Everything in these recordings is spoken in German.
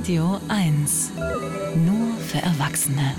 Radio 1. Nur für Erwachsene.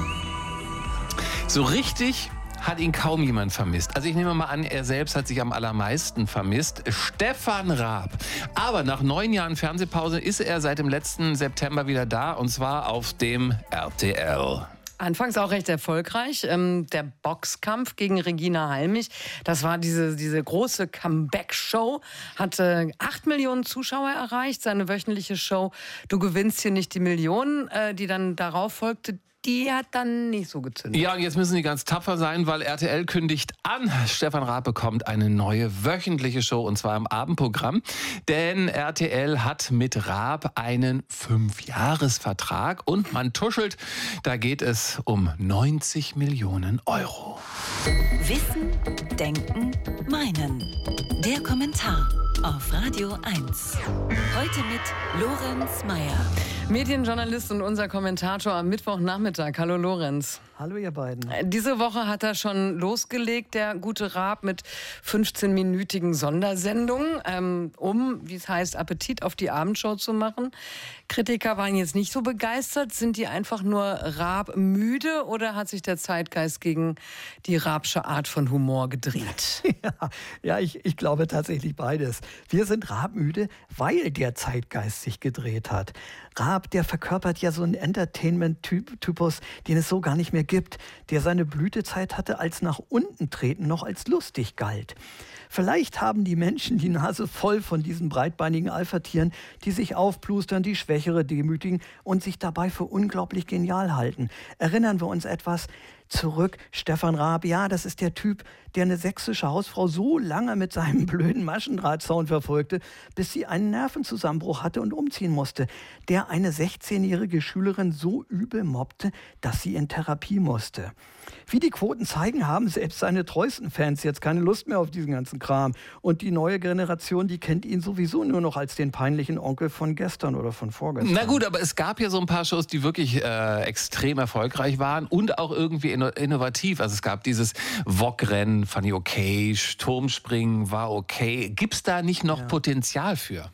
So richtig hat ihn kaum jemand vermisst. Also ich nehme mal an, er selbst hat sich am allermeisten vermisst. Stefan Raab. Aber nach 9 Jahren Fernsehpause ist er seit dem letzten September wieder da, und zwar auf dem RTL. Anfangs auch recht erfolgreich. Der Boxkampf gegen Regina Halmich, das war diese große Comeback-Show, hatte 8 Millionen Zuschauer erreicht. Seine wöchentliche Show Du gewinnst hier nicht die Millionen, die dann darauf folgte, die hat dann nicht so gezündet. Ja, und jetzt müssen sie ganz tapfer sein, weil RTL kündigt an, Stefan Raab bekommt eine neue wöchentliche Show, und zwar im Abendprogramm. Denn RTL hat mit Raab einen 5-Jahres-Vertrag und man tuschelt, da geht es um 90 Millionen Euro. Wissen, Denken, Meinen. Der Kommentar auf Radio 1. Heute mit Lorenz Meier. Medienjournalist und unser Kommentator am Mittwochnachmittag. Hallo Lorenz. Hallo ihr beiden. Diese Woche hat er schon losgelegt, der gute Raab, mit 15-minütigen Sondersendungen, um, wie es heißt, Appetit auf die Abendshow zu machen. Kritiker waren jetzt nicht so begeistert. Sind die einfach nur Raab müde oder hat sich der Zeitgeist gegen die Raabsche Art von Humor gedreht? Ja, ich glaube tatsächlich beides. Wir sind Raab müde, weil der Zeitgeist sich gedreht hat. Raab, der verkörpert ja so einen Entertainment-Typus, den es so gar nicht mehr gibt, der seine Blütezeit hatte, als nach unten treten noch als lustig galt. Vielleicht haben die Menschen die Nase voll von diesen breitbeinigen Alpha-Tieren, die sich aufplustern, die Schwächere demütigen und sich dabei für unglaublich genial halten. Erinnern wir uns etwas zurück. Stefan Raab, ja, das ist der Typ, der eine sächsische Hausfrau so lange mit seinem blöden Maschendrahtzaun verfolgte, bis sie einen Nervenzusammenbruch hatte und umziehen musste. Der eine 16-jährige Schülerin so übel mobbte, dass sie in Therapie musste. Wie die Quoten zeigen, haben selbst seine treuesten Fans jetzt keine Lust mehr auf diesen ganzen Kram. Und die neue Generation, die kennt ihn sowieso nur noch als den peinlichen Onkel von gestern oder von vorgestern. Na gut, aber es gab ja so ein paar Shows, die wirklich extrem erfolgreich waren und auch irgendwie innovativ. Also es gab dieses Wok-Rennen, fand ich okay, Turmspringen war okay. Gibt's da nicht noch Potenzial für?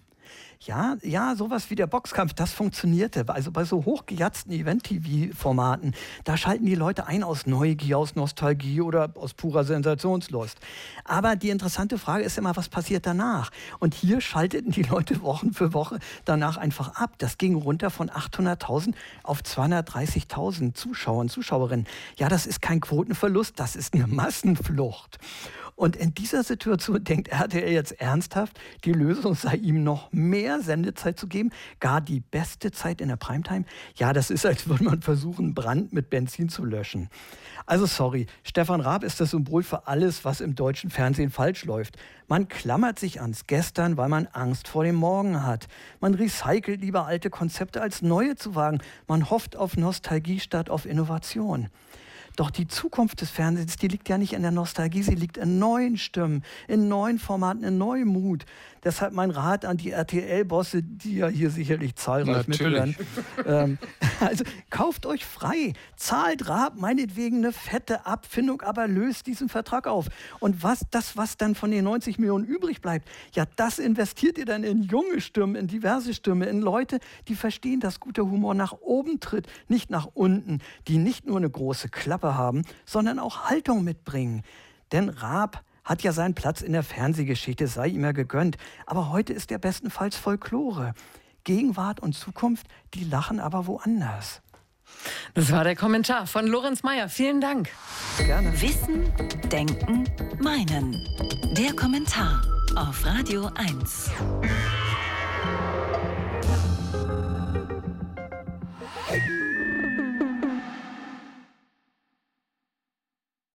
Ja, sowas wie der Boxkampf, das funktionierte. Also bei so hochgejatzten Event-TV-Formaten, da schalten die Leute ein aus Neugier, aus Nostalgie oder aus purer Sensationslust. Aber die interessante Frage ist immer, was passiert danach? Und hier schalteten die Leute Wochen für Woche danach einfach ab. Das ging runter von 800.000 auf 230.000 Zuschauer und Zuschauerinnen. Ja, das ist kein Quotenverlust, das ist eine Massenflucht. Und in dieser Situation denkt RTL jetzt ernsthaft, die Lösung sei ihm noch mehr Sendezeit zu geben, gar die beste Zeit in der Primetime. Ja, das ist, als würde man versuchen, Brand mit Benzin zu löschen. Also sorry, Stefan Raab ist das Symbol für alles, was im deutschen Fernsehen falsch läuft. Man klammert sich ans Gestern, weil man Angst vor dem Morgen hat. Man recycelt lieber alte Konzepte, als neue zu wagen. Man hofft auf Nostalgie statt auf Innovation. Doch die Zukunft des Fernsehens, die liegt ja nicht in der Nostalgie, sie liegt in neuen Stimmen, in neuen Formaten, in neuem Mut. Deshalb mein Rat an die RTL-Bosse, die ja hier sicherlich zahlreich mithören. Also kauft euch frei, zahlt Raab meinetwegen eine fette Abfindung, aber löst diesen Vertrag auf. Und was dann von den 90 Millionen übrig bleibt, ja, das investiert ihr dann in junge Stimmen, in diverse Stimmen, in Leute, die verstehen, dass guter Humor nach oben tritt, nicht nach unten, die nicht nur eine große Klappe haben, sondern auch Haltung mitbringen. Denn Raab hat ja seinen Platz in der Fernsehgeschichte, sei ihm ja gegönnt. Aber heute ist er bestenfalls Folklore. Gegenwart und Zukunft, die lachen aber woanders. Das war der Kommentar von Lorenz Meier. Vielen Dank. Gerne. Wissen, Denken, Meinen. Der Kommentar auf Radio 1.